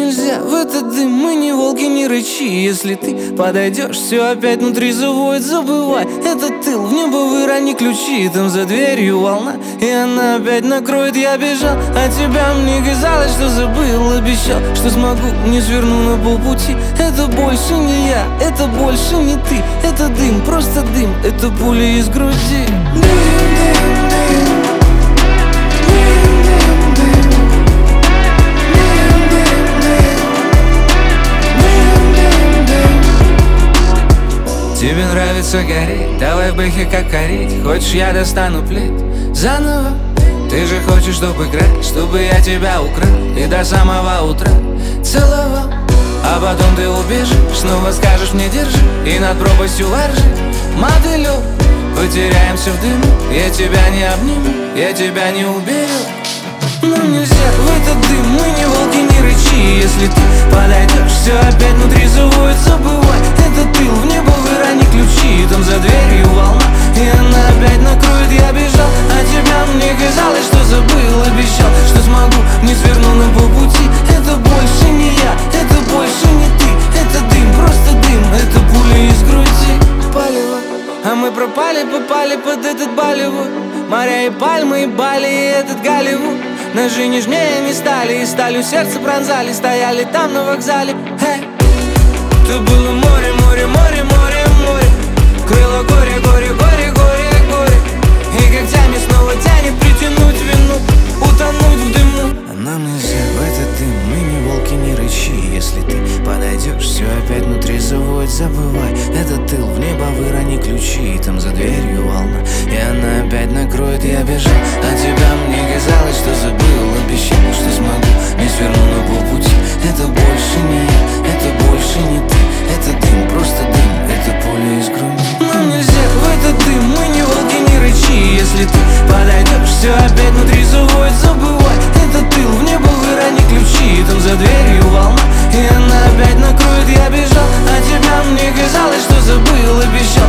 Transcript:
нельзя в этот дым, мы не волки, не рычи. Если ты подойдешь, все опять внутри завоет. Забывай, это тыл, в небо вырони ключи. Там за дверью волна, и она опять накроет. Я бежал от тебя, мне казалось, что забыл. Обещал, что смогу, не сверну на полпути. Это больше не я, это больше не ты. Это дым, просто дым, это пули из груди. Тебе нравится гореть, давай в бэхе как корить. Хочешь, я достану плед заново? Ты же хочешь, чтобы играть, чтобы я тебя украл и до самого утра целовал. А потом ты убежишь, снова скажешь мне держи, и над пропастью воржи мотылёк. Потеряемся в дыму, я тебя не обниму, я тебя не уберу. Нам нельзя в этот дым, мы не волки, не рычи. Если ты подойдешь, все опять внутри завоет. Забывай, это тыл, в небо вырони ключи. Там за дверью волна, и она опять накроет. Я бежал от тебя, мне казалось, что забыл. Обещал, что смогу, не сверну на полпути. Это больше не я, это больше не ты. Это дым, просто дым, это пули из груди. Палево, а мы пропали, попали под этот Болливуд. Моря и пальмы, и Бали, и этот Голливуд. Ножи нежнее не стали, и сталью сердце пронзали. Стояли там на вокзале, это было море, море, море, море, море. Крыло горе, горе, горе, горе, горе. И когтями снова тянет притянуть вину, утонуть в дыму. А нам нельзя в этот дым, мы не волки, не рычи. Если ты подойдешь, все опять внутри заводит. Забывай, это тыл, в небо вырони ключи. Там за дверью волна, и она опять накроет. Я бежал от тебя, мне казалось, что забыл. Обещал, что смогу, не сверну на полпути. Это больше не я, это больше не ты. Это дым, просто дым, это поле из груди. Нам нельзя в этот дым, мы не волки, не рычи. Если ты подойдешь, все опять внутри заводит. Забывай, это тыл, в небо вырони ключи. Там за дверью волна, и она опять накроет. Я бежал от тебя, мне казалось, что забыл. Обещал,